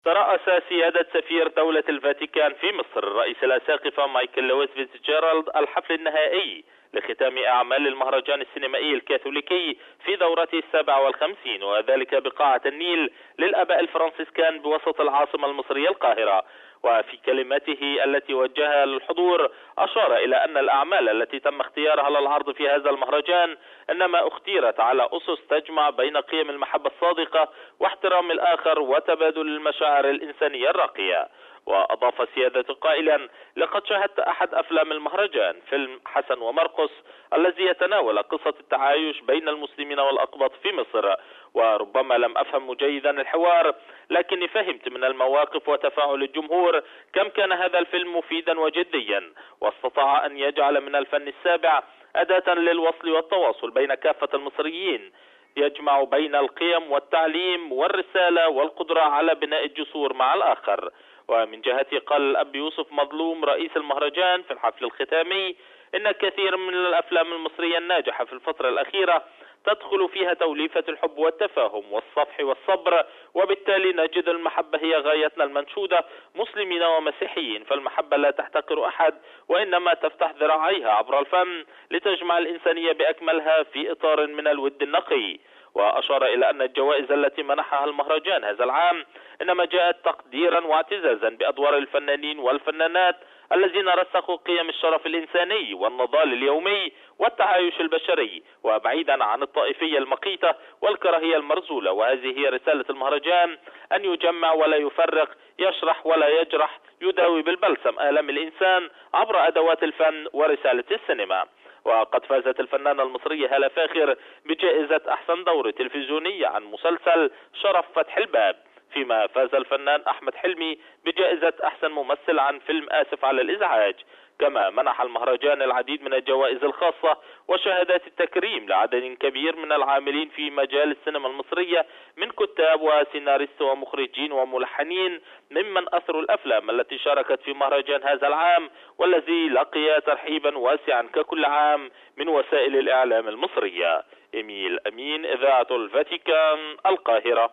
ترأس سيادة سفير دولة الفاتيكان في مصر رئيس الأساقفة مايكل لويس فيتزجيرالد الحفل النهائي لختام أعمال المهرجان السينمائي الكاثوليكي في دورته 57، وذلك بقاعة النيل للآباء الفرنسيسكان بوسط العاصمة المصرية القاهرة. وفي كلمته التي وجهها للحضور أشار إلى أن الأعمال التي تم اختيارها للعرض في هذا المهرجان إنما اختيرت على أسس تجمع بين قيم المحبة الصادقة واحترام الآخر وتبادل المشاعر الإنسانية الراقية. وأضاف سيادة قائلا: لقد شاهدت أحد أفلام المهرجان، فيلم حسن ومرقس، الذي يتناول قصة التعايش بين المسلمين والأقباط في مصر، وربما لم أفهم جيدا الحوار، لكني فهمت من المواقف وتفاعل الجمهور كم كان هذا الفيلم مفيدا وجديا، واستطاع أن يجعل من الفن السابع أداة للوصل والتواصل بين كافة المصريين، يجمع بين القيم والتعليم والرسالة والقدرة على بناء الجسور مع الآخر. ومن جهته قال الأب يوسف مظلوم رئيس المهرجان في الحفل الختامي إن كثير من الأفلام المصرية الناجحة في الفترة الأخيرة تدخل فيها توليفة الحب والتفاهم والصفح والصبر، وبالتالي نجد المحبة هي غايتنا المنشودة مسلمين ومسيحيين، فالمحبة لا تحتقر أحد وإنما تفتح ذراعيها عبر الفن لتجمع الإنسانية بأكملها في إطار من الود النقي. وأشار إلى أن الجوائز التي منحها المهرجان هذا العام إنما جاءت تقديرا واعتزازا بأدوار الفنانين والفنانات الذين رسخوا قيم الشرف الإنساني والنضال اليومي والتعايش البشري، وبعيدا عن الطائفية المقيتة والكراهية المرزولة. وهذه هي رسالة المهرجان: أن يجمع ولا يفرق، يشرح ولا يجرح، يداوي بالبلسم آلام الإنسان عبر أدوات الفن ورسالة السينما. وقد فازت الفنانة المصرية هالة فاخر بجائزة أحسن دور تلفزيوني عن مسلسل شرف فتح الباب، فيما فاز الفنان أحمد حلمي بجائزة أحسن ممثل عن فيلم آسف على الإزعاج. كما منح المهرجان العديد من الجوائز الخاصة وشهادات التكريم لعدد كبير من العاملين في مجال السينما المصرية من كتاب وسيناريست ومخرجين وملحنين ممن أثروا الأفلام التي شاركت في مهرجان هذا العام، والذي لقي ترحيبا واسعا ككل عام من وسائل الإعلام المصرية. إميل أمين، إذاعة الفاتيكان، القاهرة.